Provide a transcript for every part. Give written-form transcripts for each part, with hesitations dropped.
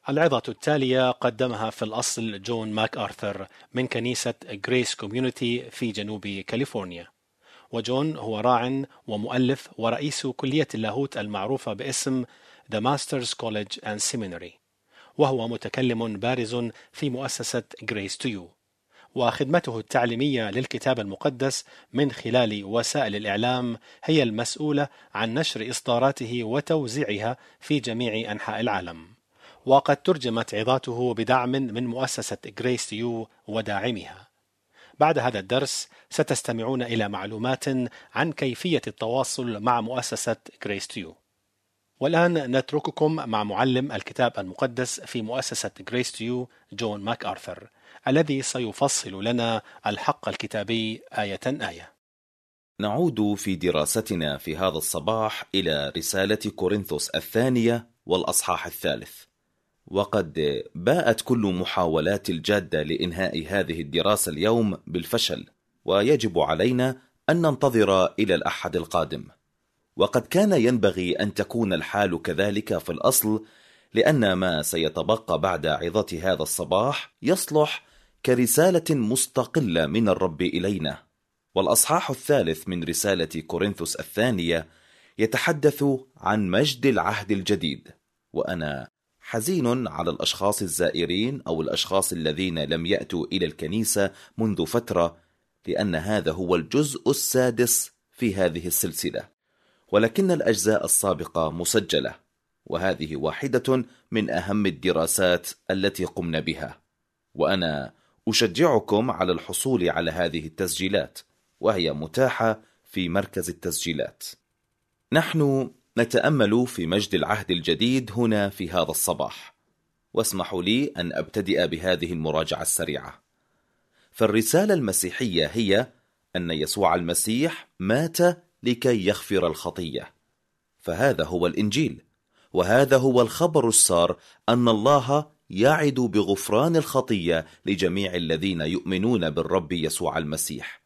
العظة التالية قدمها في الأصل جون ماك آرثر من كنيسة غريس كوميونيتي في جنوب كاليفورنيا. وجون هو راع ومؤلف ورئيس كلية اللاهوت المعروفة باسم The Masters College and Seminary، وهو متكلم بارز في مؤسسة Grace to You، وخدمته التعليمية للكتاب المقدس من خلال وسائل الإعلام هي المسؤولة عن نشر إصداراته وتوزيعها في جميع أنحاء العالم. وقد ترجمت عظاته بدعم من مؤسسة Grace to You وداعمها. بعد هذا الدرس ستستمعون إلى معلومات عن كيفية التواصل مع مؤسسة Grace to You. والآن نترككم مع معلم الكتاب المقدس في مؤسسة Grace to You جون ماك آرثر، الذي سيفصل لنا الحق الكتابي آية آية. نعود في دراستنا في هذا الصباح إلى رسالة كورنثوس الثانية والأصحاح 3، وقد باءت كل محاولات الجادة لإنهاء هذه الدراسة اليوم بالفشل، ويجب علينا أن ننتظر إلى الأحد القادم. وقد كان ينبغي أن تكون الحال كذلك في الأصل، لأن ما سيتبقى بعد عظة هذا الصباح يصلح كرسالة مستقلة من الرب إلينا. والأصحاح 3 من رسالة كورنثوس الثانية يتحدث عن مجد العهد الجديد. وأنا حزين على الأشخاص الزائرين أو الأشخاص الذين لم يأتوا إلى الكنيسة منذ فترة، لأن هذا هو الجزء السادس في هذه السلسلة، ولكن الأجزاء السابقة مسجلة، وهذه واحدة من أهم الدراسات التي قمنا بها. وأنا أشجعكم على الحصول على هذه التسجيلات، وهي متاحة في مركز التسجيلات. نحن نتأمل في مجد العهد الجديد هنا في هذا الصباح، واسمحوا لي أن أبتدئ بهذه المراجعة السريعة. فالرسالة المسيحية هي أن يسوع المسيح مات لكي يغفر الخطية، فهذا هو الإنجيل، وهذا هو الخبر السار أن الله يعد بغفران الخطية لجميع الذين يؤمنون بالرب يسوع المسيح.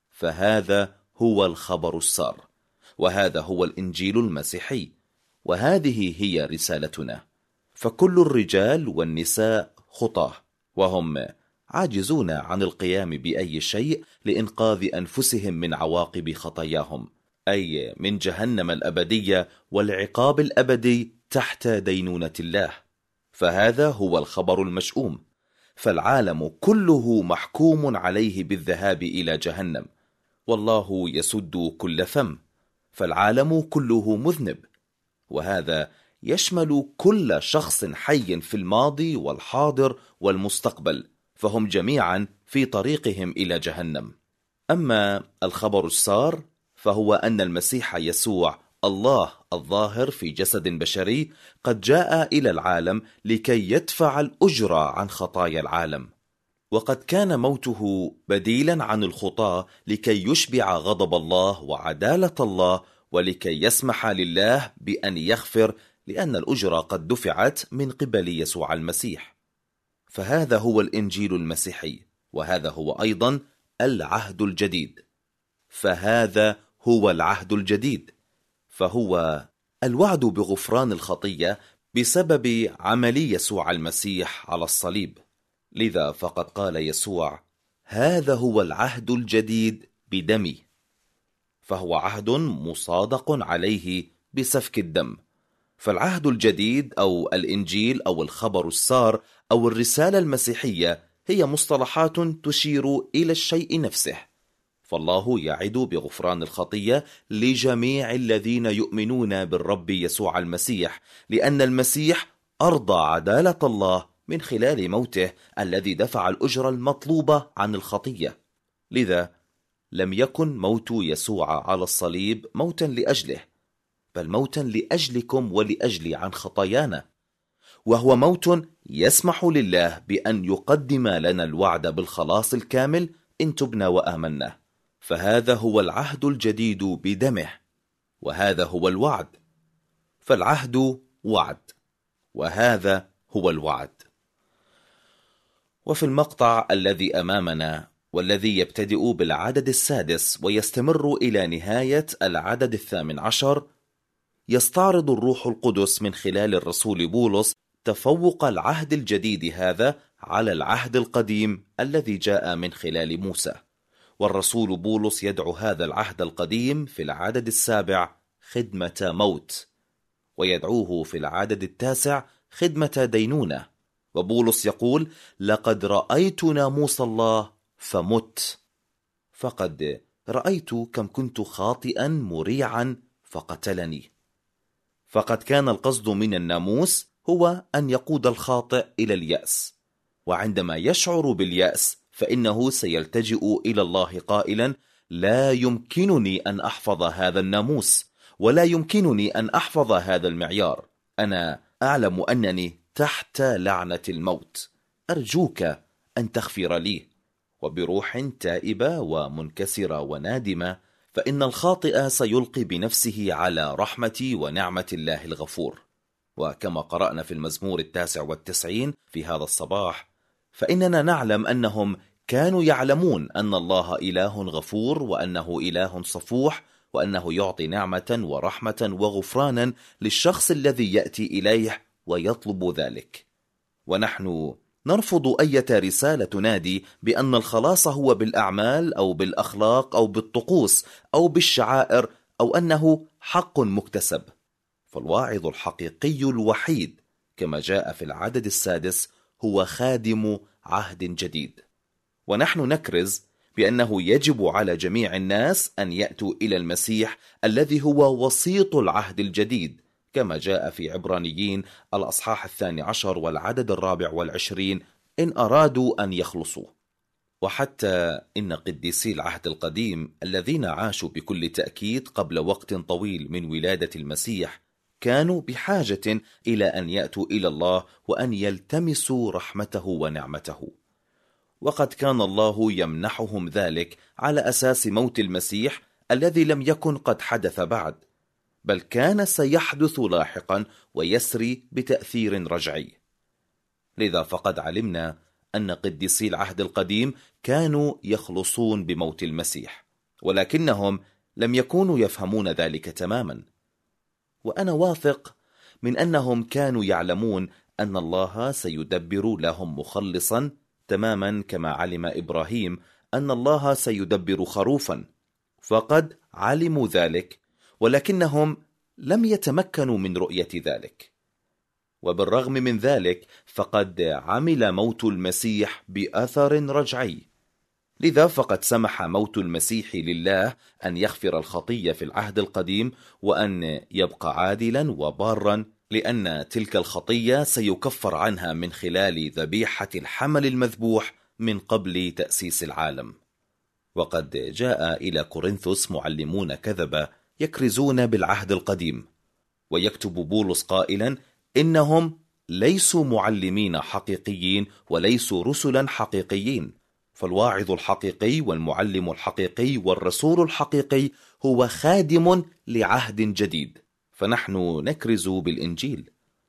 فهذا هو الخبر السار، وهذا هو الإنجيل المسيحي، وهذه هي رسالتنا. فكل الرجال والنساء خطاة، وهم عاجزون عن القيام بأي شيء لإنقاذ أنفسهم من عواقب خطاياهم، أي من جهنم الأبدية والعقاب الأبدي تحت دينونة الله. فهذا هو الخبر المشؤوم، فالعالم كله محكوم عليه بالذهاب إلى جهنم، والله يسد كل فم، فالعالم كله مذنب، وهذا يشمل كل شخص حي في الماضي والحاضر والمستقبل، فهم جميعا في طريقهم إلى جهنم. أما الخبر السار فهو أن المسيح يسوع الله الظاهر في جسد بشري قد جاء إلى العالم لكي يدفع الأجرة عن خطايا العالم، وقد كان موته بديلا عن الخطاة لكي يشبع غضب الله وعدالة الله، ولكي يسمح لله بأن يغفر، لأن الأجرة قد دفعت من قبل يسوع المسيح. فهذا هو الإنجيل المسيحي، وهذا هو أيضا العهد الجديد. فهذا هو العهد الجديد، فهو الوعد بغفران الخطية بسبب عمل يسوع المسيح على الصليب. لذا فقد قال يسوع: هذا هو العهد الجديد بدمي، فهو عهد مصادق عليه بسفك الدم. فالعهد الجديد أو الإنجيل أو الخبر السار أو الرسالة المسيحية هي مصطلحات تشير إلى الشيء نفسه. فالله يعد بغفران الخطية لجميع الذين يؤمنون بالرب يسوع المسيح، لأن المسيح أرضى عدالة الله من خلال موته الذي دفع الأجر المطلوبة عن الخطية. لذا لم يكن موت يسوع على الصليب موتا لأجله، بل موتا لأجلكم ولأجلي عن خطايانا، وهو موت يسمح لله بأن يقدم لنا الوعد بالخلاص الكامل إن تبنا وآمنا. فهذا هو العهد الجديد بدمه، وهذا هو الوعد. فالعهد وعد، وهذا هو الوعد. وفي المقطع الذي أمامنا والذي يبتدئ بالعدد 6 ويستمر إلى نهاية العدد 18، يستعرض الروح القدس من خلال الرسول بولس تفوق العهد الجديد هذا على العهد القديم الذي جاء من خلال موسى. والرسول بولس يدعو هذا العهد القديم في العدد 7 خدمة موت، ويدعوه في العدد 9 خدمة دينونة. وبولس يقول: لقد رأيت ناموس الله فمت، فقد رأيت كم كنت خاطئا مريعا فقتلني. فقد كان القصد من الناموس هو أن يقود الخاطئ إلى اليأس، وعندما يشعر باليأس فإنه سيلتجئ إلى الله قائلا: لا يمكنني أن أحفظ هذا الناموس، ولا يمكنني أن أحفظ هذا المعيار، أنا أعلم أنني تحت لعنة الموت، أرجوك أن تغفر لي. وبروح تائبة ومنكسرة ونادمة فإن الخاطئ سيلقي بنفسه على رحمة ونعمة الله الغفور. وكما قرأنا في المزمور 99 في هذا الصباح، فإننا نعلم أنهم كانوا يعلمون أن الله إله غفور، وأنه إله صفوح، وأنه يعطي نعمة ورحمة وغفرانا للشخص الذي يأتي إليه ويطلب ذلك. ونحن نرفض أي رسالة تنادي بأن الخلاص هو بالأعمال أو بالأخلاق أو بالطقوس أو بالشعائر أو أنه حق مكتسب. فالواعظ الحقيقي الوحيد كما جاء في العدد 6 هو خادم عهد جديد. ونحن نكرز بأنه يجب على جميع الناس أن يأتوا إلى المسيح الذي هو وسيط العهد الجديد، كما جاء في عبرانيين الأصحاح 12 والعدد 24 إن أرادوا أن يخلصوا. وحتى إن قديسي العهد القديم الذين عاشوا بكل تأكيد قبل وقت طويل من ولادة المسيح كانوا بحاجة إلى أن يأتوا إلى الله وأن يلتمسوا رحمته ونعمته. وقد كان الله يمنحهم ذلك على أساس موت المسيح الذي لم يكن قد حدث بعد، بل كان سيحدث لاحقا ويسري بتأثير رجعي. لذا فقد علمنا أن قديسي العهد القديم كانوا يخلصون بموت المسيح، ولكنهم لم يكونوا يفهمون ذلك تماما. وأنا واثق من أنهم كانوا يعلمون أن الله سيدبر لهم مخلصا، تماما كما علم إبراهيم أن الله سيدبر خروفا، فقد علموا ذلك، ولكنهم لم يتمكنوا من رؤية ذلك. وبالرغم من ذلك فقد عمل موت المسيح بأثر رجعي. لذا فقد سمح موت المسيح لله أن يغفر الخطية في العهد القديم وأن يبقى عادلا وبارا، لأن تلك الخطية سيكفر عنها من خلال ذبيحة الحمل المذبوح من قبل تأسيس العالم. وقد جاء إلى كورنثوس معلمون كذبة يكرزون بالعهد القديم، ويكتب بولس قائلا: إنهم ليسوا معلمين حقيقيين وليسوا رسلا حقيقيين. فالواعظ الحقيقي والمعلم الحقيقي والرسول الحقيقي هو خادم لعهد جديد، فنحن نكرز بالإنجيل،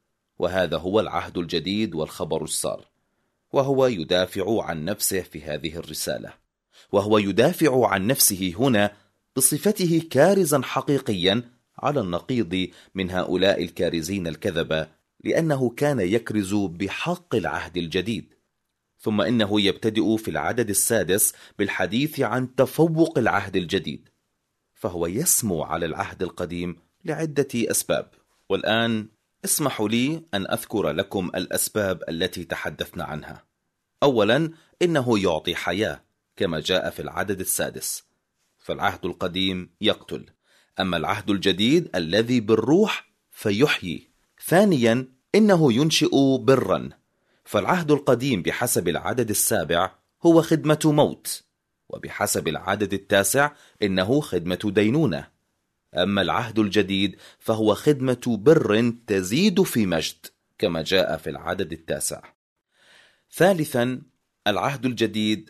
وهذا هو العهد الجديد والخبر السار. وهو يدافع عن نفسه في هذه الرسالة، وهو يدافع عن نفسه هنا بصفته كارزا حقيقيا على النقيض من هؤلاء الكارزين الكذبة، لأنه كان يكرز بحق العهد الجديد. ثم إنه يبتدئ في العدد 6 بالحديث عن تفوق العهد الجديد، فهو يسمو على العهد القديم لعدة أسباب. والآن اسمحوا لي أن أذكر لكم الأسباب التي تحدثنا عنها. أولا، إنه يعطي حياة كما جاء في العدد 6، فالعهد القديم يقتل، أما العهد الجديد الذي بالروح فيحيي. ثانيا، إنه ينشئ برا، فالعهد القديم بحسب العدد 7 هو خدمة موت، وبحسب العدد 9 إنه خدمة دينونة، أما العهد الجديد فهو خدمة بر تزيد في مجد كما جاء في العدد 9. ثالثا، العهد الجديد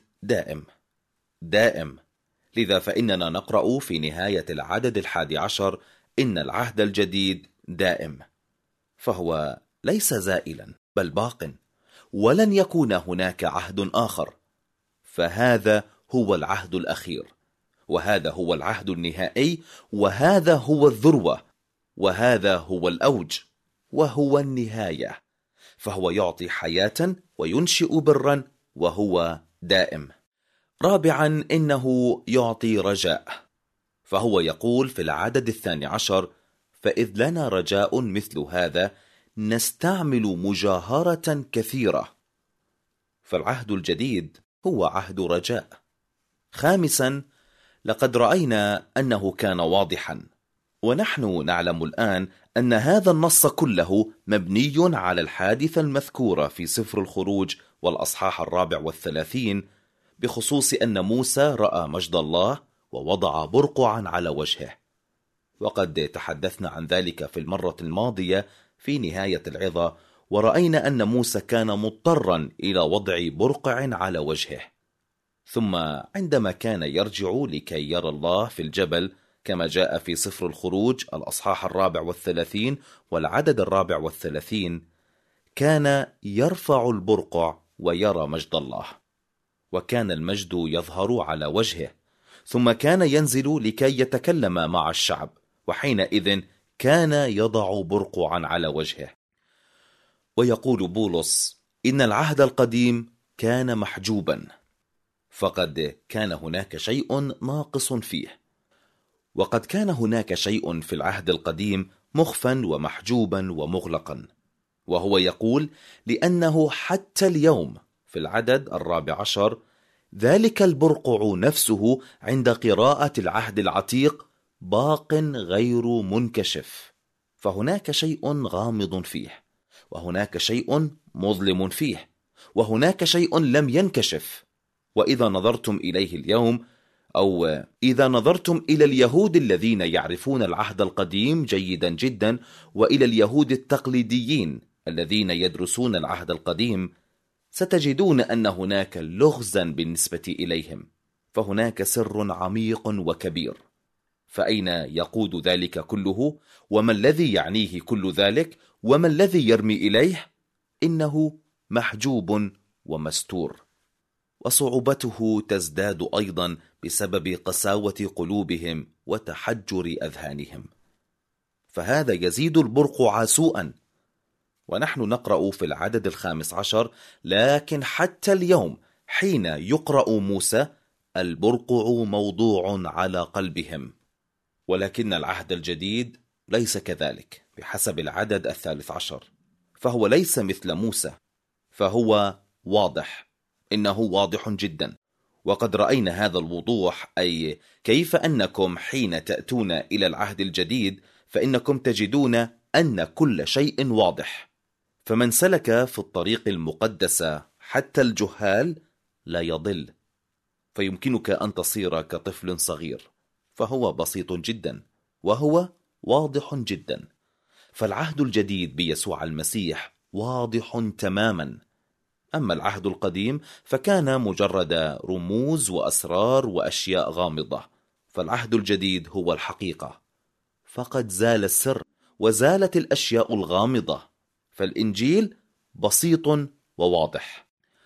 دائم، لذا فإننا نقرأ في نهاية العدد 11 إن العهد الجديد دائم، فهو ليس زائلا بل باق، ولن يكون هناك عهد آخر، فهذا هو العهد الأخير، وهذا هو العهد النهائي، وهذا هو الذروة، وهذا هو الأوج، وهو النهاية. فهو يعطي حياة وينشئ برا وهو دائم. رابعا، إنه يعطي رجاء، فهو يقول في العدد 12: فإذ لنا رجاء مثل هذا نستعمل مجاهرة كثيرة. فالعهد الجديد هو عهد رجاء. خامسا، لقد رأينا أنه كان واضحا، ونحن نعلم الآن أن هذا النص كله مبني على الحادثة المذكورة في سفر الخروج والأصحاح 34 بخصوص أن موسى رأى مجد الله ووضع برقعا على وجهه، وقد تحدثنا عن ذلك في المرة الماضية في نهاية العظة، ورأينا أن موسى كان مضطرا إلى وضع برقع على وجهه. ثم عندما كان يرجع لكي يرى الله في الجبل كما جاء في سفر الخروج الأصحاح 34 والعدد 34، كان يرفع البرقع ويرى مجد الله، وكان المجد يظهر على وجهه، ثم كان ينزل لكي يتكلم مع الشعب، وحينئذ كان يضع برقعا على وجهه. ويقول بولس إن العهد القديم كان محجوبا، فقد كان هناك شيء ناقص فيه، وقد كان هناك شيء في العهد القديم مخفا ومحجوبا ومغلقا. وهو يقول لأنه حتى اليوم في العدد 14 ذلك البرقع نفسه عند قراءة العهد العتيق باق غير منكشف، فهناك شيء غامض فيه، وهناك شيء مظلم فيه، وهناك شيء لم ينكشف. وإذا نظرتم إليه اليوم، أو إذا نظرتم إلى اليهود الذين يعرفون العهد القديم جيدا جدا، وإلى اليهود التقليديين الذين يدرسون العهد القديم، ستجدون أن هناك لغزا بالنسبة إليهم، فهناك سر عميق وكبير. فأين يقود ذلك كله؟ وما الذي يعنيه كل ذلك؟ وما الذي يرمي إليه؟ إنه محجوب ومستور، وصعوبته تزداد أيضا بسبب قساوة قلوبهم وتحجر أذهانهم، فهذا يزيد البرقع سوءا. ونحن نقرأ في العدد 15: لكن حتى اليوم حين يقرأ موسى البرقع موضوع على قلبهم. ولكن العهد الجديد ليس كذلك بحسب العدد 13، فهو ليس مثل موسى، فهو واضح، إنه واضح جدا. وقد رأينا هذا الوضوح، أي كيف أنكم حين تأتون إلى العهد الجديد فإنكم تجدون أن كل شيء واضح. فمن سلك في الطريق المقدسة حتى الجهال لا يضل، فيمكنك أن تصير كطفل صغير، فهو بسيط جدا وهو واضح جدا. فالعهد الجديد بيسوع المسيح واضح تماما، أما العهد القديم فكان مجرد رموز وأسرار وأشياء غامضة. فالعهد الجديد هو الحقيقة، فقد زال السر وزالت الأشياء الغامضة، فالإنجيل بسيط وواضح.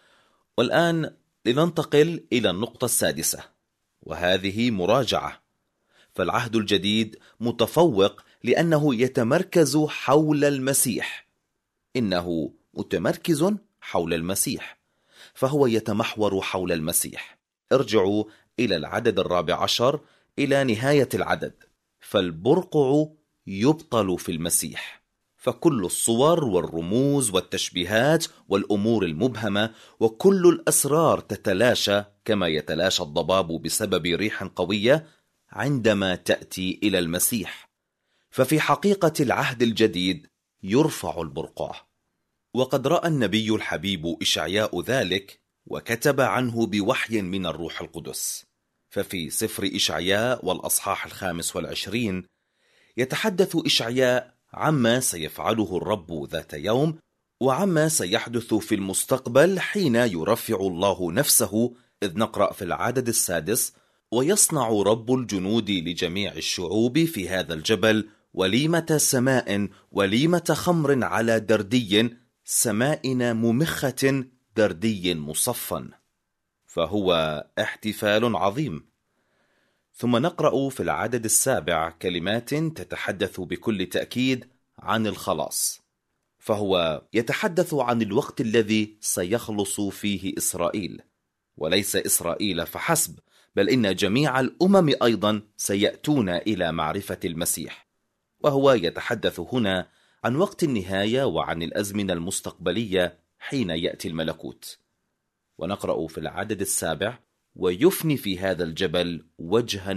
والآن لننتقل إلى النقطة السادسة، وهذه مراجعة. فالعهد الجديد متفوق لأنه يتمركز حول المسيح، إنه متمركز حول المسيح، فهو يتمحور حول المسيح. ارجعوا إلى العدد 14 إلى نهاية العدد، فالبرقع يبطل في المسيح، فكل الصور والرموز والتشبيهات والأمور المبهمة وكل الأسرار تتلاشى كما يتلاشى الضباب بسبب ريح قوية عندما تأتي إلى المسيح. ففي حقيقة العهد الجديد يرفع البرقع، وقد رأى النبي الحبيب إشعياء ذلك وكتب عنه بوحي من الروح القدس. ففي سفر إشعياء والأصحاح 25 يتحدث إشعياء عما سيفعله الرب ذات يوم، وعما سيحدث في المستقبل حين يرفع الله نفسه، إذ نقرأ في العدد 6: ويصنع رب الجنود لجميع الشعوب في هذا الجبل وليمة سماء وليمة خمر على دردي سمائنا ممخة دردي مصفا. فهو احتفال عظيم. ثم نقرأ في العدد 7 كلمات تتحدث بكل تأكيد عن الخلاص. فهو يتحدث عن الوقت الذي سيخلص فيه إسرائيل، وليس إسرائيل فحسب، بل إن جميع الأمم أيضا سيأتون إلى معرفة المسيح. وهو يتحدث هنا عن وقت النهاية وعن الأزمنة المستقبلية حين يأتي الملكوت. ونقرأ في العدد 7: ويفني في هذا الجبل وجه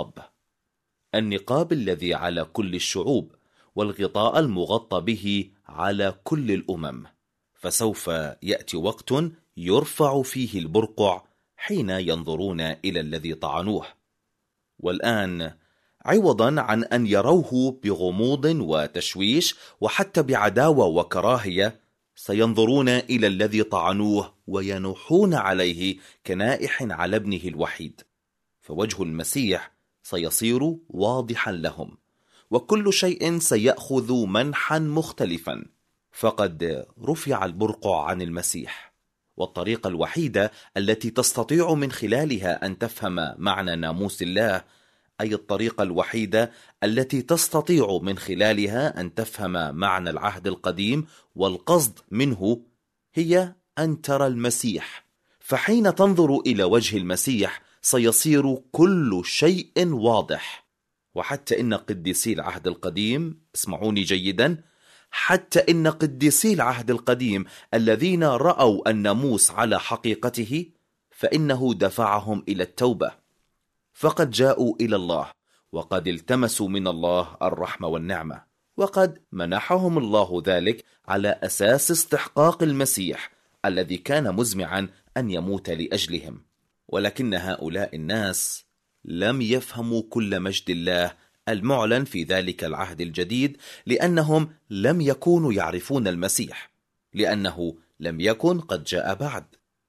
النقاب الذي على كل الشعوب، والغطاء المغطى به على كل الأمم، فسوف يأتي وقت يرفع فيه البرقع حين ينظرون إلى الذي طعنوه. والآن عوضا عن أن يروه بغموض وتشويش وحتى بعداوة وكراهية، سينظرون إلى الذي طعنوه وينوحون عليه كنائح على ابنه الوحيد، فوجه المسيح سيصير واضحا لهم، وكل شيء سيأخذ منحا مختلفا، فقد رفع البرقع عن المسيح. والطريقة الوحيدة التي تستطيع من خلالها أن تفهم معنى ناموس الله، أي الطريقة الوحيدة التي تستطيع من خلالها أن تفهم معنى العهد القديم والقصد منه، هي أن ترى المسيح. فحين تنظر إلى وجه المسيح سيصير كل شيء واضح. وحتى إن قديسي العهد القديم، اسمعوني جيدا، حتى إن قديسي العهد القديم الذين رأوا الناموس على حقيقته، فإنه دفعهم إلى التوبة، فقد جاءوا إلى الله، وقد التمسوا من الله الرحمة والنعمة، وقد منحهم الله ذلك على أساس استحقاق المسيح الذي كان مزمعا أن يموت لأجلهم. ولكن هؤلاء الناس لم يفهموا كل مجد الله المعلن في ذلك العهد الجديد، لأنهم لم يكونوا يعرفون المسيح، لأنه لم يكن قد جاء بعد.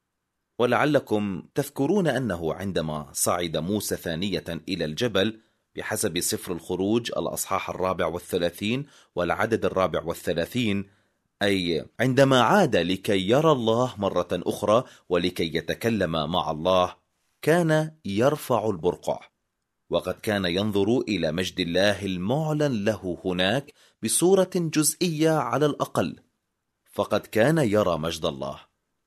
ولعلكم تذكرون أنه عندما صعد موسى ثانية إلى الجبل بحسب سفر الخروج الأصحاح 34 والعدد 34، أي عندما عاد لكي يرى الله مرة أخرى ولكي يتكلم مع الله، كان يرفع البرقع، وقد كان ينظر إلى مجد الله المعلن له هناك بصورة جزئية على الأقل، فقد كان يرى مجد الله.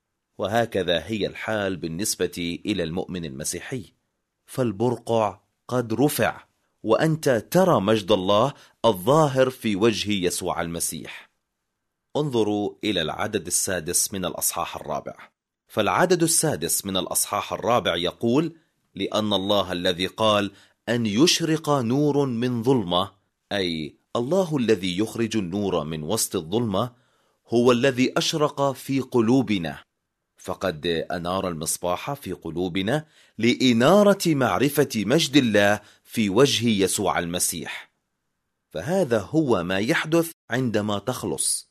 وهكذا هي الحال بالنسبة إلى المؤمن المسيحي، فالبرقع قد رفع، وأنت ترى مجد الله الظاهر في وجه يسوع المسيح. انظروا إلى العدد 6 من الأصحاح 4. فالعدد 6 من الأصحاح 4 يقول: لأن الله الذي قال أن يشرق نور من ظلمة، أي الله الذي يخرج النور من وسط الظلمة، هو الذي أشرق في قلوبنا، فقد أنار المصباح في قلوبنا لإنارة معرفة مجد الله في وجه يسوع المسيح. فهذا هو ما يحدث عندما تخلص،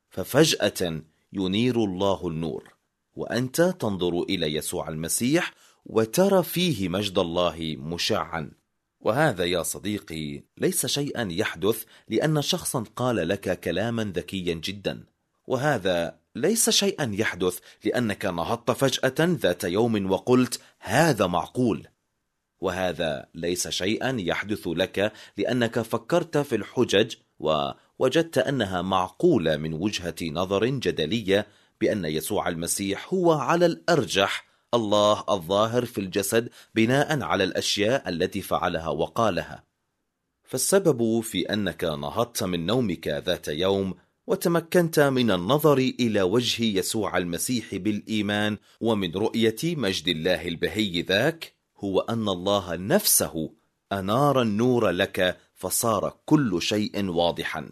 ففجأة ينير الله النور، وأنت تنظر إلى يسوع المسيح وترى فيه مجد الله مشعا. وهذا يا صديقي ليس شيئا يحدث لأن شخصا قال لك كلاما ذكيا جدا، وهذا ليس شيئا يحدث لأنك نهضت فجأة ذات يوم وقلت هذا معقول، وهذا ليس شيئا يحدث لك لأنك فكرت في الحجج ووجدت أنها معقولة من وجهة نظر جدلية بأن يسوع المسيح هو على الأرجح الله الظاهر في الجسد بناء على الأشياء التي فعلها وقالها. فالسبب في أنك نهضت من نومك ذات يوم وتمكنت من النظر إلى وجه يسوع المسيح بالإيمان ومن رؤية مجد الله البهي ذاك، هو أن الله نفسه أنار النور لك فصار كل شيء واضحا.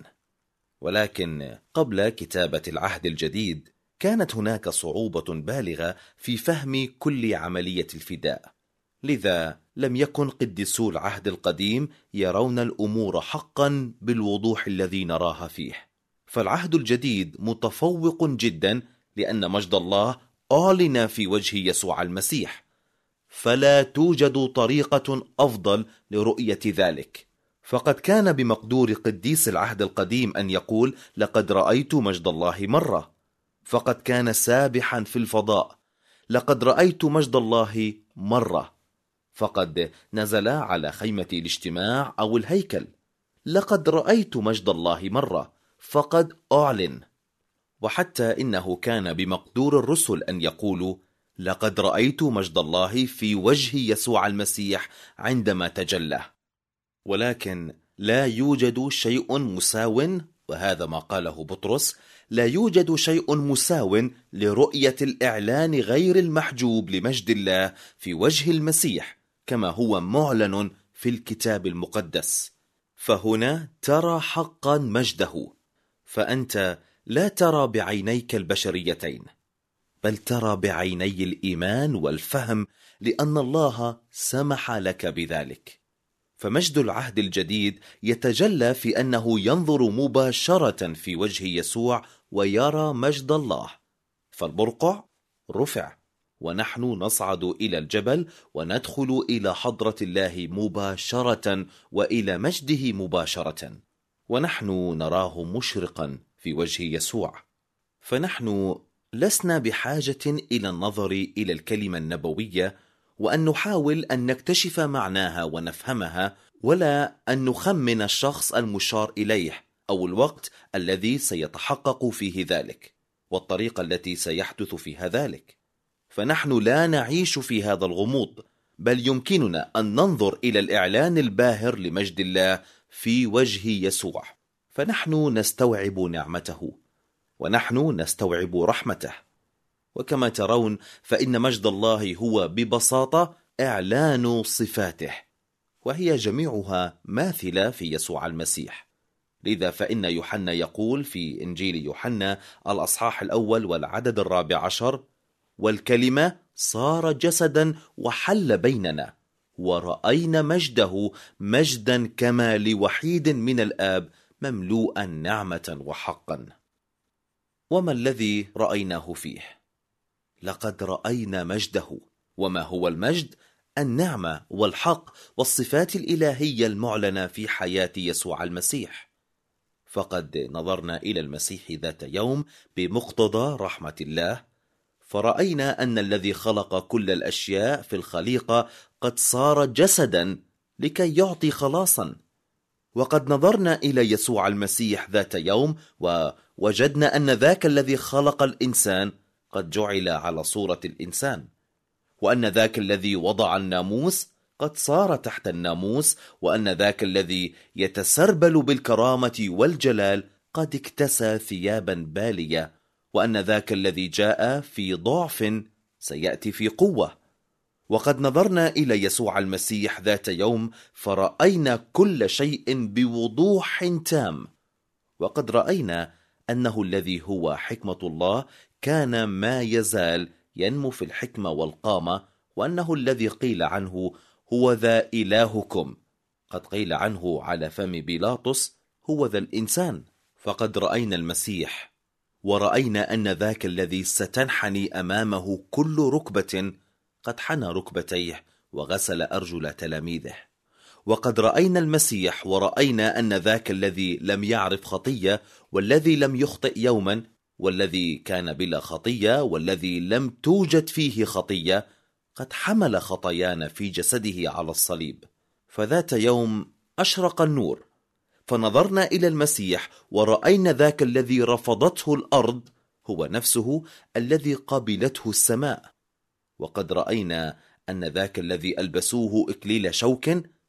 ولكن قبل كتابة العهد الجديد كانت هناك صعوبة بالغة في فهم كل عملية الفداء، لذا لم يكن قديسو العهد القديم يرون الأمور حقا بالوضوح الذي نراها فيه. فالعهد الجديد متفوق جدا لأن مجد الله أعلن في وجه يسوع المسيح، فلا توجد طريقة أفضل لرؤية ذلك. فقد كان بمقدور قديس العهد القديم أن يقول لقد رأيت مجد الله مرة، فقد كان سابحا في الفضاء. لقد رأيت مجد الله مرة، فقد نزل على خيمة الاجتماع أو الهيكل. لقد رأيت مجد الله مرة، فقد أعلن. وحتى إنه كان بمقدور الرسل أن يقولوا: لقد رأيت مجد الله في وجه يسوع المسيح عندما تجلى. ولكن لا يوجد شيء مساو، وهذا ما قاله بطرس، لا يوجد شيء مساو لرؤية الإعلان غير المحجوب لمجد الله في وجه المسيح كما هو معلن في الكتاب المقدس. فهنا ترى حقا مجده، فأنت لا ترى بعينيك البشريتين، بل ترى بعيني الإيمان والفهم، لأن الله سمح لك بذلك. فمجد العهد الجديد يتجلى في أنه ينظر مباشرة في وجه يسوع ويرى مجد الله. فالبرقع رفع، ونحن نصعد إلى الجبل وندخل إلى حضرة الله مباشرة وإلى مجده مباشرة، ونحن نراه مشرقا في وجه يسوع. فنحن لسنا بحاجة إلى النظر إلى الكلمة النبوية وأن نحاول أن نكتشف معناها ونفهمها، ولا أن نخمن الشخص المشار إليه أو الوقت الذي سيتحقق فيه ذلك والطريقة التي سيحدث فيها ذلك. فنحن لا نعيش في هذا الغموض، بل يمكننا أن ننظر إلى الإعلان الباهر لمجد الله في وجه يسوع، فنحن نستوعب نعمته ونحن نستوعب رحمته. وكما ترون فإن مجد الله هو ببساطة إعلان صفاته، وهي جميعها ماثلة في يسوع المسيح. لذا فإن يوحنا يقول في إنجيل يوحنا الأصحاح 1 والعدد 14: والكلمة صار جسدا وحل بيننا، ورأينا مجده مجدا كما لوحيد من الآب، مملوءا نعمة وحقا. وما الذي رأيناه فيه؟ لقد رأينا مجده. وما هو المجد؟ النعمة والحق والصفات الإلهية المعلنة في حياة يسوع المسيح. فقد نظرنا إلى المسيح ذات يوم بمقتضى رحمة الله، فرأينا أن الذي خلق كل الأشياء في الخليقة قد صار جسدا لكي يعطي خلاصا. وقد نظرنا إلى يسوع المسيح ذات يوم ووجدنا أن ذاك الذي خلق الإنسان قد جعل على صورة الإنسان، وأن ذاك الذي وضع الناموس قد صار تحت الناموس، وأن ذاك الذي يتسربل بالكرامة والجلال قد اكتسى ثيابا بالية، وأن ذاك الذي جاء في ضعف سيأتي في قوة. وقد نظرنا إلى يسوع المسيح ذات يوم فرأينا كل شيء بوضوح تام، وقد رأينا أنه الذي هو حكمة الله كان ما يزال ينمو في الحكمة والقامة، وأنه الذي قيل عنه هو ذا إلهكم، قد قيل عنه على فم بيلاطس هو ذا الإنسان. فقد رأينا المسيح، ورأينا أن ذاك الذي ستنحني أمامه كل ركبة قد حنى ركبتيه وغسل أرجل تلاميذه. وقد رأينا المسيح، ورأينا أن ذاك الذي لم يعرف خطية والذي لم يخطئ يوما والذي كان بلا خطية والذي لم توجد فيه خطية قد حمل خطايانا في جسده على الصليب. فذات يوم أشرق النور، فنظرنا إلى المسيح ورأينا ذاك الذي رفضته الأرض هو نفسه الذي قبلته السماء. وقد رأينا أن ذاك الذي ألبسوه إكليل شوك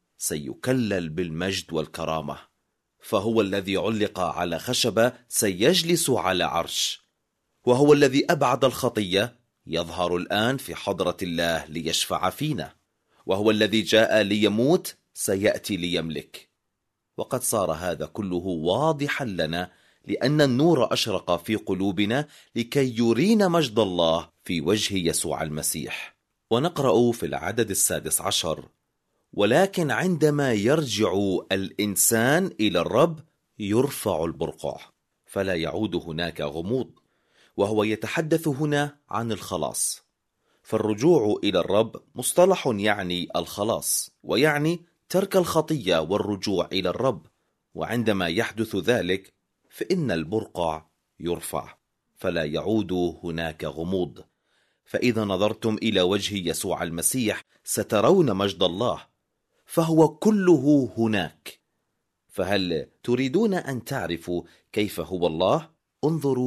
سيكلل بالمجد والكرامة، فهو الذي علق على خشبة سيجلس على عرش، وهو الذي أبعد الخطية يظهر الآن في حضرة الله ليشفع فينا، وهو الذي جاء ليموت سيأتي ليملك. وقد صار هذا كله واضحا لنا لأن النور أشرق في قلوبنا لكي يرينا مجد الله في وجه يسوع المسيح. ونقرأ في العدد 16: ولكن عندما يرجع الإنسان إلى الرب يرفع البرقع، فلا يعود هناك غموض. وهو يتحدث هنا عن الخلاص، فالرجوع إلى الرب مصطلح يعني الخلاص، ويعني ترك الخطية والرجوع إلى الرب. وعندما يحدث ذلك فإن البرقع يرفع، فلا يعود هناك غموض. فإذا نظرتم إلى وجه يسوع المسيح سترون مجد الله، فهو كله هناك. فهل تريدون أن تعرفوا كيف هو الله؟ انظروا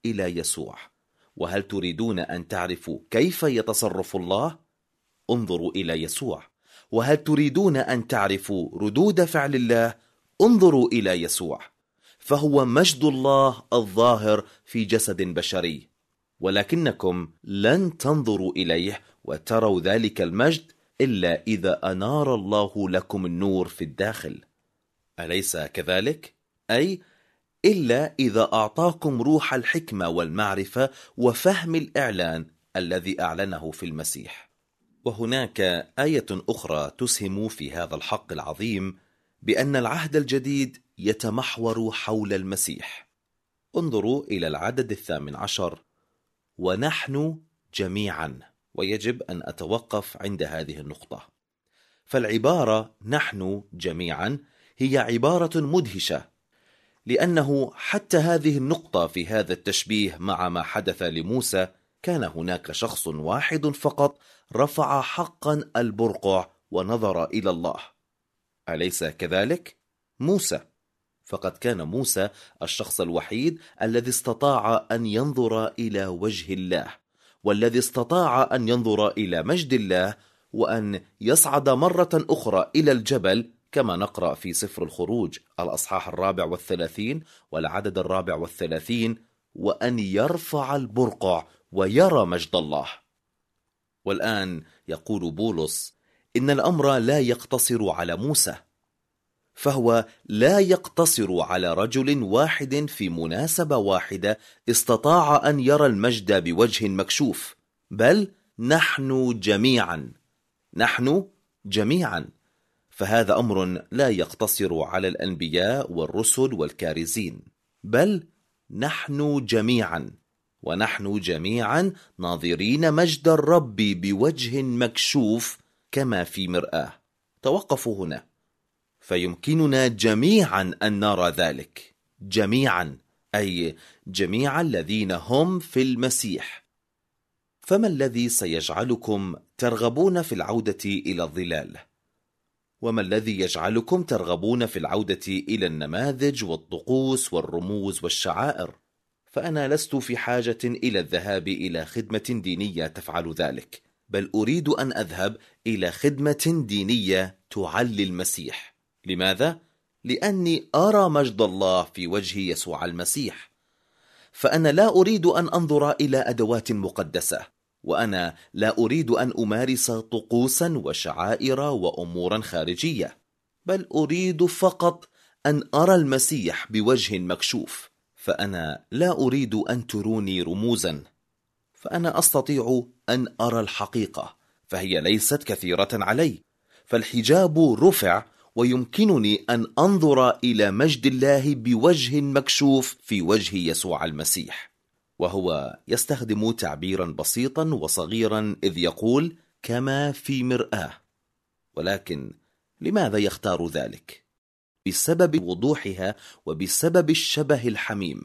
إلى يسوع. وهل تريدون أن تعرفوا كيف يتصرف الله؟ انظروا إلى يسوع. وهل تريدون أن تعرفوا ردود فعل الله؟ انظروا إلى يسوع، فهو مجد الله الظاهر في جسد بشري، ولكنكم لن تنظروا إليه وتروا ذلك المجد إلا إذا أنار الله لكم النور في الداخل. أليس كذلك؟ أي إلا إذا أعطاكم روح الحكمة والمعرفة وفهم الإعلان الذي أعلنه في المسيح. وهناك آية أخرى تسهم في هذا الحق العظيم بأن العهد الجديد يتمحور حول المسيح. انظروا إلى العدد 18: ونحن جميعا. ويجب أن أتوقف عند هذه النقطة، فالعبارة نحن جميعا هي عبارة مدهشة، لأنه حتى هذه النقطة في هذا التشبيه مع ما حدث لموسى كان هناك شخص واحد فقط رفع حقا البرقع ونظر إلى الله. أليس كذلك؟ موسى. فقد كان موسى الشخص الوحيد الذي استطاع أن ينظر إلى وجه الله، والذي استطاع أن ينظر إلى مجد الله، وأن يصعد مرة أخرى إلى الجبل، كما نقرأ في سفر الخروج الأصحاح 34 والعدد 34، وأن يرفع البرقع ويرى مجد الله. والآن يقول بولس إن الأمر لا يقتصر على موسى، فهو لا يقتصر على رجل واحد في مناسبة واحدة استطاع أن يرى المجد بوجه مكشوف، بل نحن جميعا. نحن جميعا، فهذا أمر لا يقتصر على الأنبياء والرسل والكارزين، بل نحن جميعا. ونحن جميعا ناظرين مجد الرب بوجه مكشوف كما في مرآة. توقفوا هنا، فيمكننا جميعا أن نرى ذلك. جميعا، أي جميع الذين هم في المسيح. فما الذي سيجعلكم ترغبون في العودة إلى الظلال؟ وما الذي يجعلكم ترغبون في العودة إلى النماذج والطقوس والرموز والشعائر؟ فأنا لست في حاجة إلى الذهاب إلى خدمة دينية تفعل ذلك، بل أريد أن أذهب إلى خدمة دينية تعلي المسيح. لماذا؟ لأني أرى مجد الله في وجه يسوع المسيح. فأنا لا أريد أن أنظر إلى أدوات مقدسة، وأنا لا أريد أن أمارس طقوسا وشعائر وأمورا خارجية، بل أريد فقط أن أرى المسيح بوجه مكشوف. فأنا لا أريد أن تروني رموزا، فأنا أستطيع أن أرى الحقيقة، فهي ليست كثيرة علي، فالحجاب رفع ويمكنني أن أنظر إلى مجد الله بوجه مكشوف في وجه يسوع المسيح. وهو يستخدم تعبيرا بسيطا وصغيرا إذ يقول كما في مرآة. ولكن لماذا يختار ذلك؟ بسبب وضوحها وبسبب الشبه الحميم.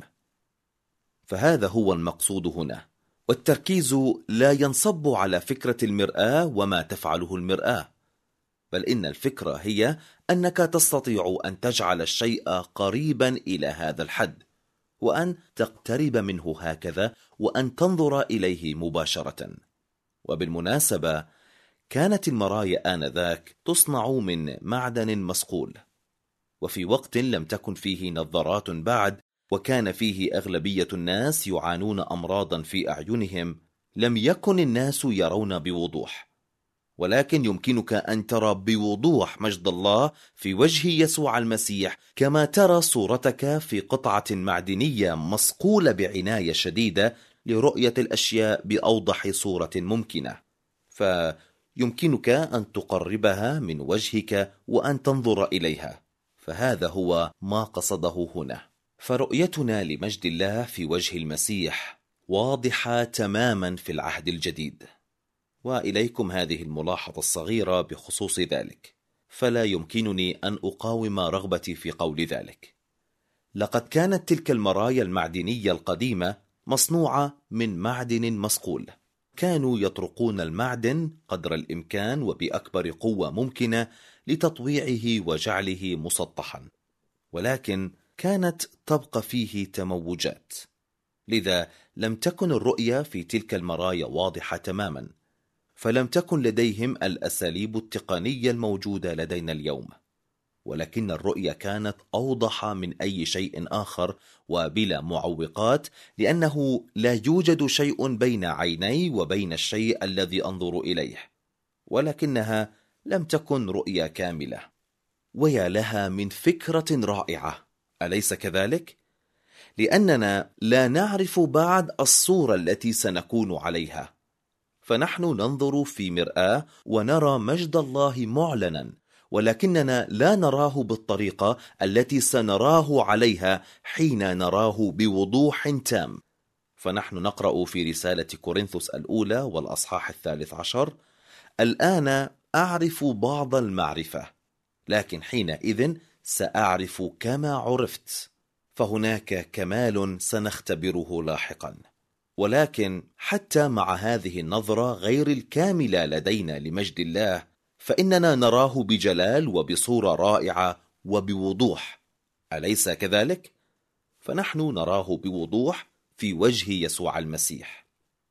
فهذا هو المقصود هنا، والتركيز لا ينصب على فكرة المرآة وما تفعله المرآة، بل إن الفكرة هي أنك تستطيع أن تجعل الشيء قريبا إلى هذا الحد، وأن تقترب منه هكذا، وأن تنظر إليه مباشرة. وبالمناسبة كانت المرايا آنذاك تصنع من معدن مصقول، وفي وقت لم تكن فيه نظارات بعد، وكان فيه أغلبية الناس يعانون أمراضا في أعينهم، لم يكن الناس يرون بوضوح، ولكن يمكنك أن ترى بوضوح مجد الله في وجه يسوع المسيح، كما ترى صورتك في قطعة معدنية مصقولة بعناية شديدة لرؤية الأشياء بأوضح صورة ممكنة. فيمكنك أن تقربها من وجهك وأن تنظر إليها، فهذا هو ما قصده هنا. فرؤيتنا لمجد الله في وجه المسيح واضحة تماما في العهد الجديد. وإليكم هذه الملاحظة الصغيرة بخصوص ذلك، فلا يمكنني أن أقاوم رغبتي في قول ذلك. لقد كانت تلك المرايا المعدنية القديمة مصنوعة من معدن مصقول، كانوا يطرقون المعدن قدر الإمكان وبأكبر قوة ممكنة لتطويعه وجعله مسطحا، ولكن كانت تبقى فيه تموجات. لذا لم تكن الرؤية في تلك المرايا واضحة تماما، فلم تكن لديهم الأساليب التقنية الموجودة لدينا اليوم، ولكن الرؤية كانت أوضح من أي شيء آخر وبلا معوقات، لأنه لا يوجد شيء بين عيني وبين الشيء الذي أنظر إليه، ولكنها لم تكن رؤية كاملة. ويا لها من فكرة رائعة، أليس كذلك؟ لأننا لا نعرف بعد الصورة التي سنكون عليها، فنحن ننظر في مرآة ونرى مجد الله معلنا، ولكننا لا نراه بالطريقة التي سنراه عليها حين نراه بوضوح تام. فنحن نقرأ في رسالة كورنثوس الأولى والأصحاح 13: الآن أعرف بعض المعرفة، لكن حينئذ سأعرف كما عرفت، فهناك كمال سنختبره لاحقا. ولكن حتى مع هذه النظرة غير الكاملة لدينا لمجد الله، فإننا نراه بجلال وبصورة رائعة وبوضوح، أليس كذلك؟ فنحن نراه بوضوح في وجه يسوع المسيح،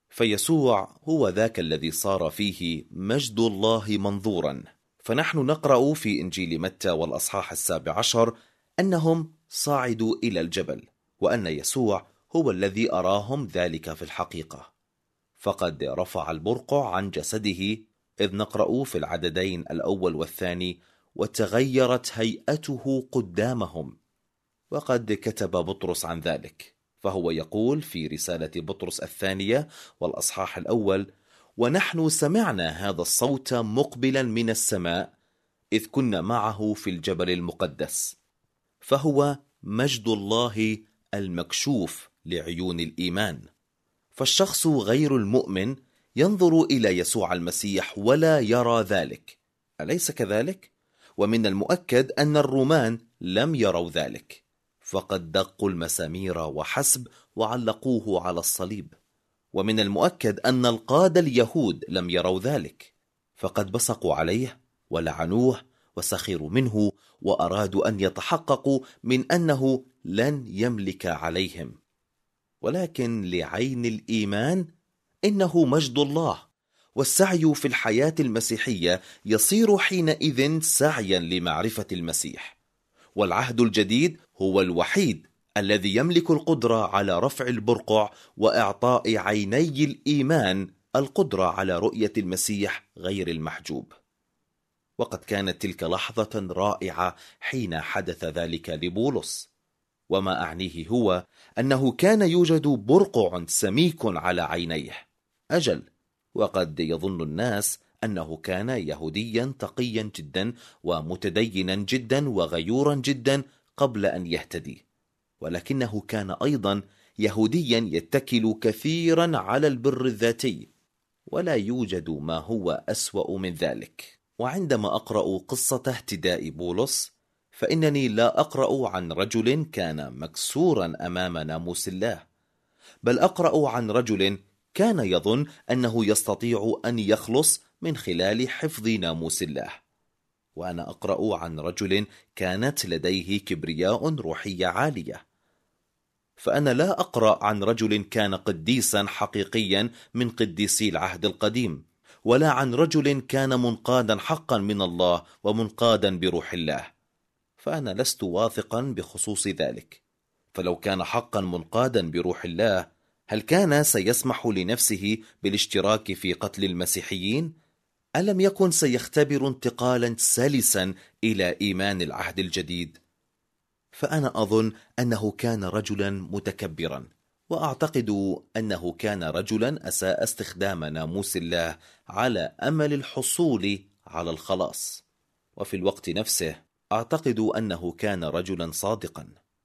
فيسوع هو ذاك الذي صار فيه مجد الله منظورا. فنحن نقرأ في إنجيل متى والأصحاح 17 أنهم صعدوا إلى الجبل، وأن يسوع هو الذي أراهم ذلك في الحقيقة، فقد رفع البرقع عن جسده، إذ نقرأ في العددين الأول والثاني: وتغيرت هيئته قدامهم. وقد كتب بطرس عن ذلك، فهو يقول في رسالة بطرس الثانية والأصحاح الأول: ونحن سمعنا هذا الصوت مقبلا من السماء إذ كنا معه في الجبل المقدس. فهو مجد الله المكشوف لعيون الإيمان، فالشخص غير المؤمن ينظر إلى يسوع المسيح ولا يرى ذلك، أليس كذلك؟ ومن المؤكد أن الرومان لم يروا ذلك، فقد دقوا المسامير وحسب وعلقوه على الصليب. ومن المؤكد أن القادة اليهود لم يروا ذلك، فقد بصقوا عليه ولعنوه وسخروا منه، وأرادوا أن يتحققوا من أنه لن يملك عليهم. ولكن لعين الإيمان إنه مجد الله، والسعي في الحياة المسيحية يصير حينئذ سعيا لمعرفة المسيح. والعهد الجديد هو الوحيد الذي يملك القدرة على رفع البرقع وإعطاء عيني الإيمان القدرة على رؤية المسيح غير المحجوب. وقد كانت تلك لحظة رائعة حين حدث ذلك لبولس، وما أعنيه هو أنه كان يوجد برقع سميك على عينيه. أجل، وقد يظن الناس أنه كان يهوديا تقيا جدا ومتدينا جدا وغيورا جدا قبل أن يهتدي، ولكنه كان أيضا يهوديا يتكل كثيرا على البر الذاتي، ولا يوجد ما هو أسوأ من ذلك. وعندما أقرأ قصة اهتداء بولس، فإنني لا أقرأ عن رجل كان مكسورا أمام ناموس الله، بل أقرأ عن رجل كان يظن أنه يستطيع أن يخلص من خلال حفظ ناموس الله. وأنا أقرأ عن رجل كانت لديه كبرياء روحية عالية. فأنا لا أقرأ عن رجل كان قديسا حقيقيا من قديسي العهد القديم، ولا عن رجل كان منقادا حقا من الله ومنقادا بروح الله، فأنا لست واثقا بخصوص ذلك. فلو كان حقا منقادا بروح الله، هل كان سيسمح لنفسه بالاشتراك في قتل المسيحيين؟ ألم يكن سيختبر انتقالا سلسا إلى إيمان العهد الجديد؟ فأنا أظن أنه كان رجلا متكبرا، وأعتقد أنه كان رجلا أساء استخدام ناموس الله على أمل الحصول على الخلاص. وفي الوقت نفسه أعتقد أنه كان رجلا صادقا،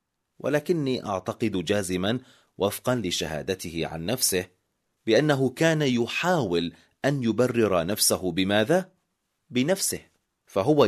ولكني أعتقد جازما وفقا لشهادته عن نفسه بأنه كان يحاول أن يبرر نفسه. بماذا؟ بنفسه. فهو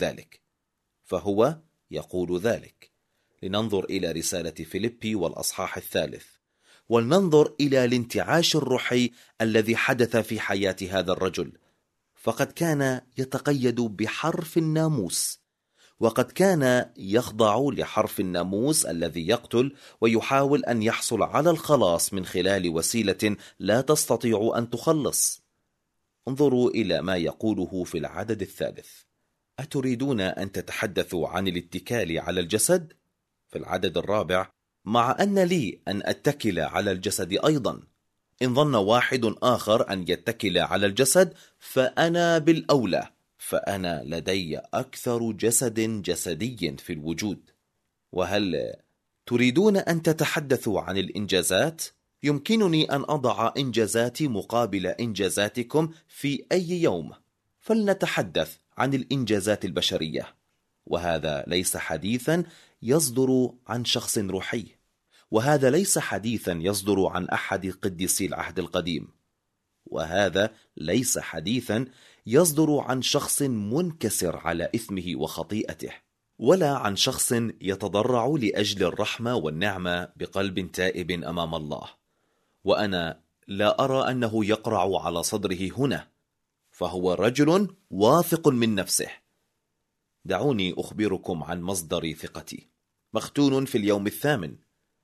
يقول ذلك. لننظر إلى رسالة فيليبي والأصحاح 3، ولننظر إلى الانتعاش الروحي الذي حدث في حياة هذا الرجل. فقد كان يتقيد بحرف الناموس، وقد كان يخضع لحرف الناموس الذي يقتل، ويحاول أن يحصل على الخلاص من خلال وسيلة لا تستطيع أن تخلص. انظروا إلى ما يقوله في العدد 3: أتريدون أن تتحدثوا عن الاتكال على الجسد؟ في العدد 4: مع أن لي أن أتكل على الجسد أيضا، إن ظن واحد آخر أن يتكل على الجسد فأنا بالأولى، فأنا لدي أكثر جسد جسدي في الوجود. وهل تريدون أن تتحدثوا عن الإنجازات؟ يمكنني أن أضع إنجازاتي مقابل إنجازاتكم في أي يوم، فلنتحدث عن الإنجازات البشرية. وهذا ليس حديثا يصدر عن شخص روحي، وهذا ليس حديثا يصدر عن أحد قديسي العهد القديم، وهذا ليس حديثا يصدر عن شخص منكسر على إثمه وخطيئته، ولا عن شخص يتضرع لأجل الرحمة والنعمة بقلب تائب أمام الله. وأنا لا أرى أنه يقرع على صدره هنا، فهو رجل واثق من نفسه. دعوني أخبركم عن مصدر ثقتي. مختون في اليوم 8.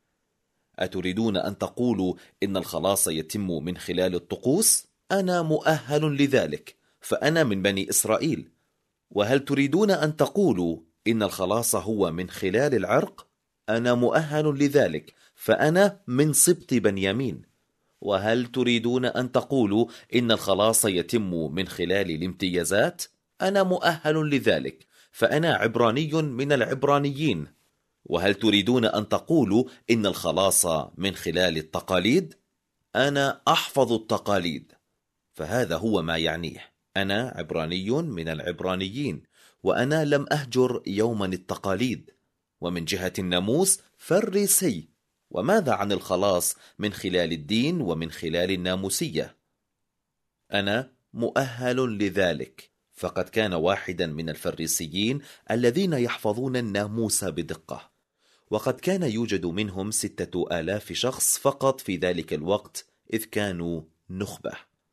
أتريدون أن تقولوا إن الخلاص يتم من خلال الطقوس؟ أنا مؤهل لذلك، فأنا من بني إسرائيل. وهل تريدون أن تقولوا إن الخلاص هو من خلال العرق؟ أنا مؤهل لذلك، فأنا من سبط بنيامين. وهل تريدون أن تقولوا إن الخلاص يتم من خلال الامتيازات؟ أنا مؤهل لذلك، فأنا عبراني من العبرانيين. وهل تريدون أن تقولوا إن الخلاص من خلال التقاليد؟ أنا أحفظ التقاليد، فهذا هو ما يعنيه. أنا عبراني من العبرانيين، وأنا لم أهجر يوما التقاليد. ومن جهة الناموس فريسي. وماذا عن الخلاص من خلال الدين ومن خلال الناموسية؟ أنا مؤهل لذلك، فقد كان واحدا من الفريسيين الذين يحفظون الناموس بدقة، وقد كان يوجد منهم 6000 شخص فقط في ذلك الوقت، إذ كانوا نخبة.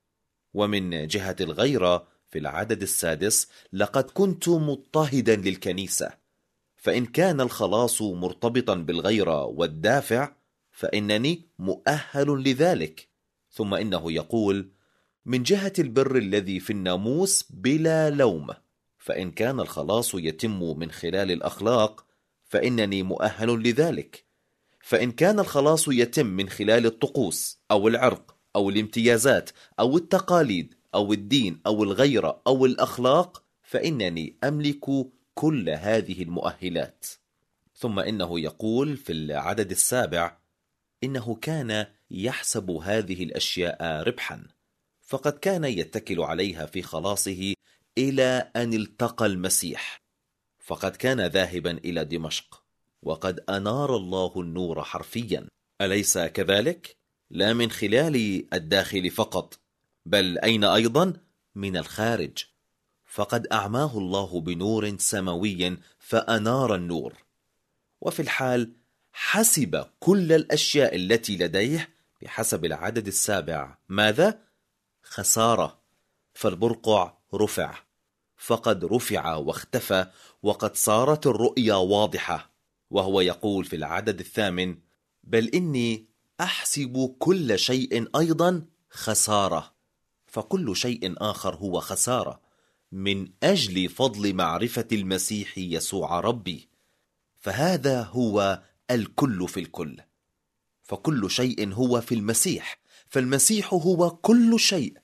ومن جهة الغيرة في العدد 6: لقد كنت مضطهدا للكنيسة، فإن كان الخلاص مرتبطا بالغيرة والدافع فإنني مؤهل لذلك. ثم إنه يقول: من جهة البر الذي في الناموس بلا لوم، فإن كان الخلاص يتم من خلال الأخلاق فإنني مؤهل لذلك. فإن كان الخلاص يتم من خلال الطقوس أو العرق أو الامتيازات أو التقاليد أو الدين أو الغيرة أو الأخلاق فإنني أملك كل هذه المؤهلات. ثم إنه يقول في العدد 7: إنه كان يحسب هذه الأشياء ربحا، فقد كان يتكل عليها في خلاصه إلى أن التقى المسيح. فقد كان ذاهبا إلى دمشق، وقد أنار الله النور حرفيا، أليس كذلك؟ لا من خلال الداخل فقط، بل أين أيضا؟ من الخارج. فقد أعماه الله بنور سماوي فأنار النور. وفي الحال حسب كل الأشياء التي لديه بحسب العدد 7 ماذا؟ خسارة. فالبرقع رفع، فقد رفع واختفى، وقد صارت الرؤيا واضحة. وهو يقول في العدد 8: بل إني أحسب كل شيء أيضا خسارة. فكل شيء آخر هو خسارة من أجل فضل معرفة المسيح يسوع ربي، فهذا هو الكل في الكل. فكل شيء هو في المسيح، فالمسيح هو كل شيء.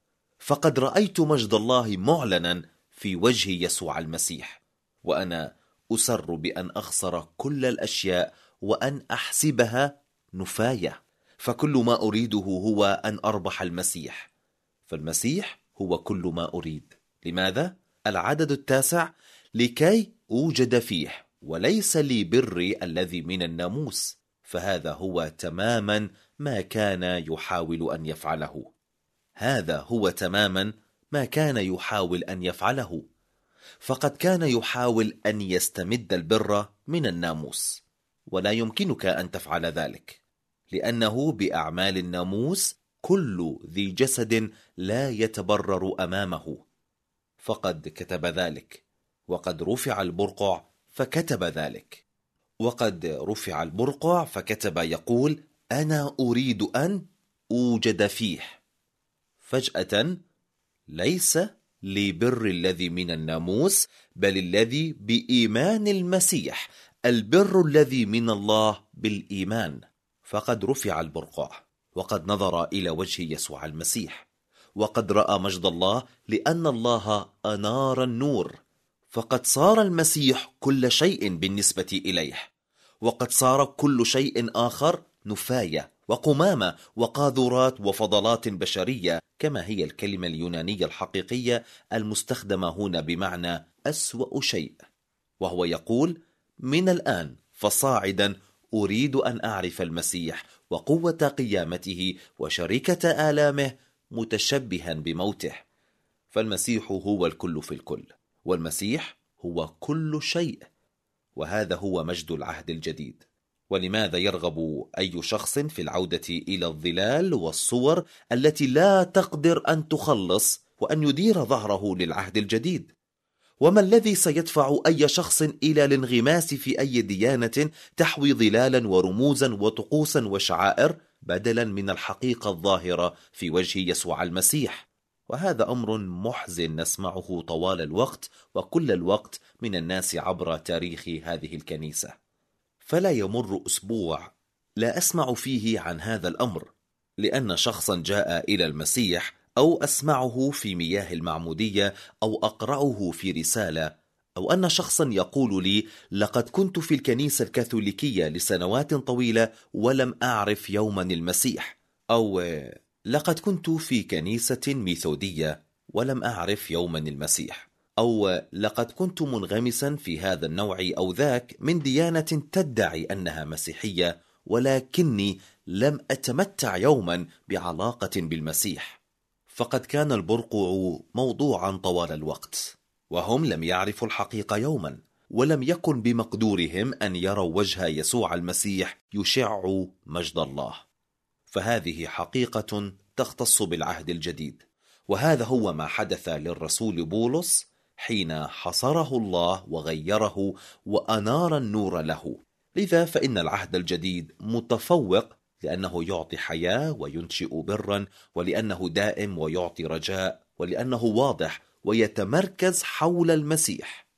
فقد رأيت مجد الله معلنا في وجه يسوع المسيح، وأنا أسر بأن أخسر كل الأشياء وأن أحسبها نفاية، فكل ما أريده هو أن أربح المسيح. فالمسيح هو كل ما أريد. لماذا؟ العدد 9: لكي أوجد فيه، وليس لي بري الذي من الناموس، فهذا هو تماما ما كان يحاول أن يفعله. هذا هو تماما ما كان يحاول أن يفعله. فقد كان يحاول أن يستمد البر من الناموس، ولا يمكنك أن تفعل ذلك، لأنه بأعمال الناموس كل ذي جسد لا يتبرر أمامه. فقد كتب ذلك: وقد رفع البرقع فكتب ذلك. وقد رفع البرقع فكتب يقول: أنا أريد أن أوجد فيه. فجأة ليس لبر الذي من الناموس، بل الذي بإيمان المسيح، البر الذي من الله بالإيمان. فقد رفع البرقع، وقد نظر إلى وجه يسوع المسيح، وقد رأى مجد الله، لأن الله أنار النور. فقد صار المسيح كل شيء بالنسبة إليه، وقد صار كل شيء آخر نفاية وقمامة وقاذورات وفضلات بشرية، كما هي الكلمة اليونانية الحقيقية المستخدمة هنا بمعنى أسوأ شيء. وهو يقول: من الآن فصاعدا أريد أن أعرف المسيح وقوة قيامته وشركة آلامه، متشبها بموته. فالمسيح هو الكل في الكل، والمسيح هو كل شيء، وهذا هو مجد العهد الجديد. ولماذا يرغب أي شخص في العودة إلى الظلال والصور التي لا تقدر أن تخلص وأن يدير ظهره للعهد الجديد؟ وما الذي سيدفع أي شخص إلى الانغماس في أي ديانة تحوي ظلالا ورموزا وطقوسا وشعائر بدلا من الحقيقة الظاهرة في وجه يسوع المسيح؟ وهذا أمر محزن نسمعه طوال الوقت وكل الوقت من الناس عبر تاريخ هذه الكنيسة. فلا يمر أسبوع لا أسمع فيه عن هذا الأمر، لأن شخصا جاء إلى المسيح، أو أسمعه في مياه المعمودية، أو أقرأه في رسالة، أو أن شخصا يقول لي: لقد كنت في الكنيسة الكاثوليكية لسنوات طويلة ولم أعرف يوما المسيح، أو لقد كنت في كنيسة ميثودية ولم أعرف يوما المسيح، أو لقد كنت منغمسا في هذا النوع أو ذاك من ديانة تدعي أنها مسيحية، ولكني لم أتمتع يوما بعلاقة بالمسيح. فقد كان البرقع موضوعا طوال الوقت، وهم لم يعرفوا الحقيقة يوما، ولم يكن بمقدورهم أن يروا وجه يسوع المسيح يشع مجد الله. فهذه حقيقة تختص بالعهد الجديد، وهذا هو ما حدث للرسول بولس حين حصره الله وغيره وأنار النور له. لذا فإن العهد الجديد متفوق، لأنه يعطي حياة وينشئ برا، ولأنه دائم ويعطي رجاء، ولأنه واضح ويتمركز حول المسيح.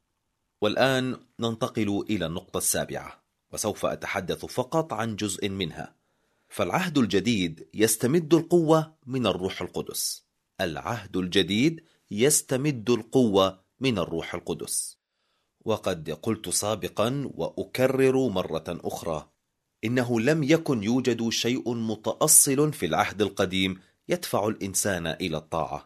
والآن ننتقل إلى النقطة السابعة، وسوف أتحدث فقط عن جزء منها. فالعهد الجديد يستمد القوة من الروح القدس. العهد الجديد يستمد القوة من الروح القدس. وقد قلت سابقا وأكرر مرة أخرى: إنه لم يكن يوجد شيء متأصل في العهد القديم يدفع الإنسان إلى الطاعة.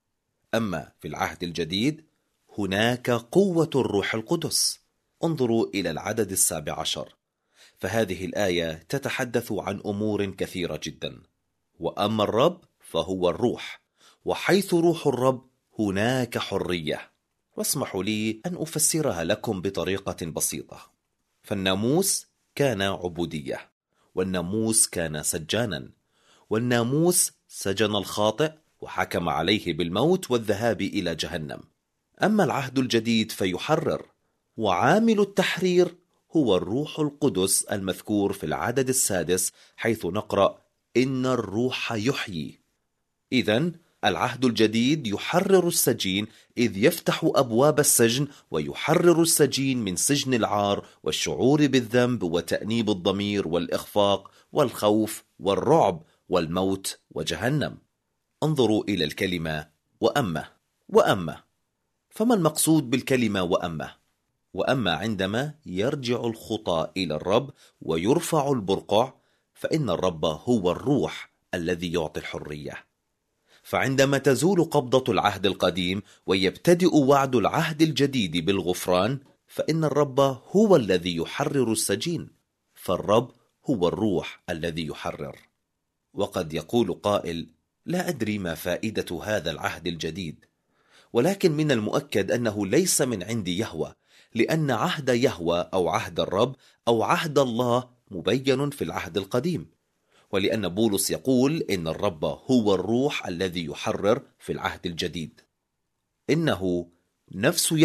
أما في العهد الجديد هناك قوة الروح القدس. انظروا إلى العدد 17، فهذه الآية تتحدث عن أمور كثيرة جدا. وأما الرب فهو الروح، وحيث روح الرب هناك حرية. واسمحوا لي أن أفسرها لكم بطريقة بسيطة. فالناموس كان عبودية، والناموس كان سجانا، والناموس سجن الخاطئ وحكم عليه بالموت والذهاب إلى جهنم. أما العهد الجديد فيحرر، وعامل التحرير هو الروح القدس المذكور في العدد 6، حيث نقرأ: إن الروح يحيي. إذن العهد الجديد يحرر السجين، إذ يفتح أبواب السجن ويحرر السجين من سجن العار والشعور بالذنب وتأنيب الضمير والإخفاق والخوف والرعب والموت وجهنم. انظروا إلى الكلمة وأما. فما المقصود بالكلمة وأما؟ وأما عندما يرجع الخطاة إلى الرب ويرفع البرقع، فإن الرب هو الروح الذي يعطي الحرية. فعندما تزول قبضة العهد القديم ويبتدئ وعد العهد الجديد بالغفران، فإن الرب هو الذي يحرر السجين، فالرب هو الروح الذي يحرر. وقد يقول قائل: لا أدري ما فائدة هذا العهد الجديد، ولكن من المؤكد أنه ليس من عند يهوه، لأن عهد يهوه أو عهد الرب أو عهد الله مبين في العهد القديم، ولأن بولس يقول إن الرب هو الروح الذي يحرر في العهد الجديد. إنه نفس يهوه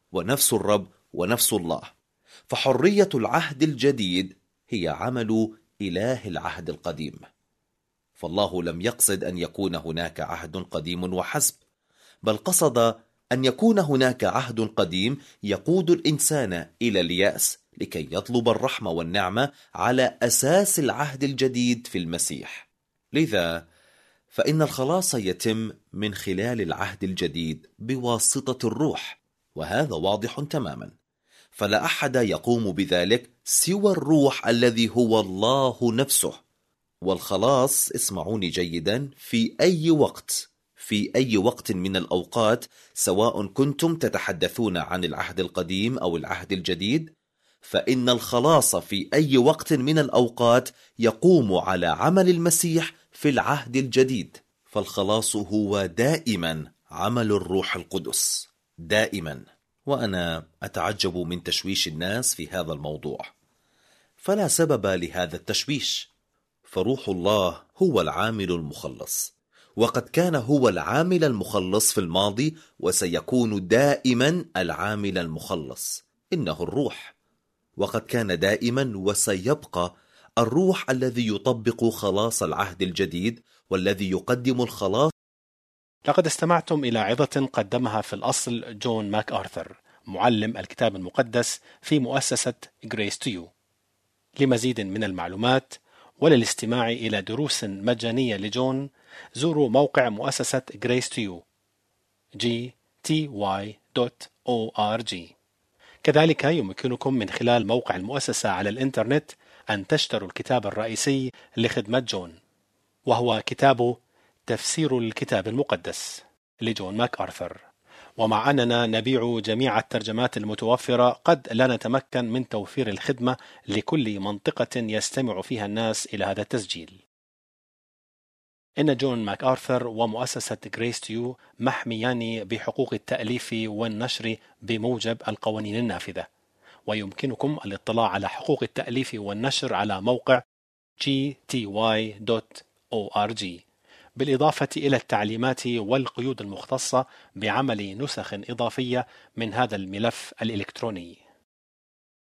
ونفس الرب ونفس الله. فحرية العهد الجديد هي عمل إله العهد القديم. فالله لم يقصد أن يكون هناك عهد قديم وحسب، بل قصد أن يكون هناك عهد قديم يقود الإنسان إلى اليأس لكي يطلب الرحمة والنعمة على أساس العهد الجديد في المسيح. لذا فإن الخلاص يتم من خلال العهد الجديد بواسطة الروح، وهذا واضح تماما، فلا أحد يقوم بذلك سوى الروح الذي هو الله نفسه. والخلاص، اسمعوني جيدا، في أي وقت من الأوقات، سواء كنتم تتحدثون عن العهد القديم أو العهد الجديد، فإن الخلاص في أي وقت من الأوقات يقوم على عمل المسيح في العهد الجديد. فالخلاص هو دائما عمل الروح القدس، دائما. وأنا أتعجب من تشويش الناس في هذا الموضوع، فلا سبب لهذا التشويش، فروح الله هو العامل المخلص، وقد كان هو العامل المخلص في الماضي، وسيكون دائما العامل المخلص، إنه الروح. وقد كان دائما وسيبقى الروح الذي يطبق خلاص العهد الجديد والذي يقدم الخلاص. لقد استمعتم إلى عظة قدمها في الأصل جون ماك آرثر، معلم الكتاب المقدس في مؤسسة Grace to You. لمزيد من المعلومات وللاستماع إلى دروس مجانية لجون، زوروا موقع مؤسسة Grace to You gty.org. كذلك يمكنكم من خلال موقع المؤسسة على الإنترنت أن تشتروا الكتاب الرئيسي لخدمة جون، وهو كتاب تفسير الكتاب المقدس لجون ماك آرثر. ومع أننا نبيع جميع الترجمات المتوفرة، قد لا نتمكن من توفير الخدمة لكل منطقة يستمع فيها الناس إلى هذا التسجيل. إن جون ماك آرثر ومؤسسة Grace to You محميان بحقوق التأليف والنشر بموجب القوانين النافذة، ويمكنكم الاطلاع على حقوق التأليف والنشر على موقع gty.org، بالإضافة إلى التعليمات والقيود المختصة بعمل نسخ إضافية من هذا الملف الإلكتروني.